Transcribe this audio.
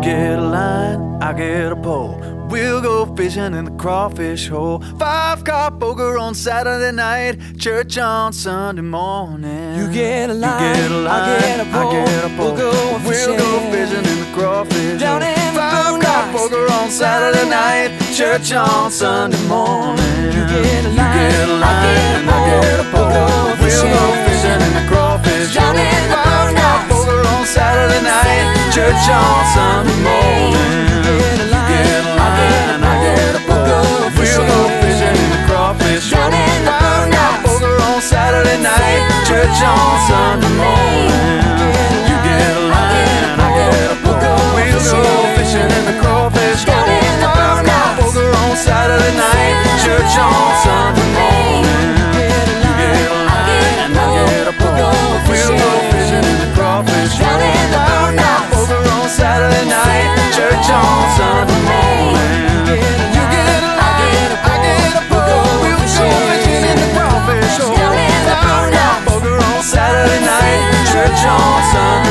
get a line, I get a pole. We'll go fishing in the crawfish hole. 5-car poker on Saturday night, church on Sunday morning. You get a line, I get a pole. We'll go fishing in the crawfish down hole. in the 5-car poker on Saturday night, church on Sunday morning. You get a line, I get a pole. We'll go fishing in the crawfish hole. down in the 5-car poker on Saturday night, church on Sunday morning. Saturday night, church on Sunday morning. You get a line, I get a pole. We'll go fishing in the crawfish hole. 5-car poker on Saturday night, church on Sunday morning. You get a line, I get a pole. We'll go fishing in the crawfish hole. 5-car poker on Saturday night, church on Sunday morning. You get a line, I get a pole. We'll go fishing in the crawfish hole. Saturday night, church on Sunday.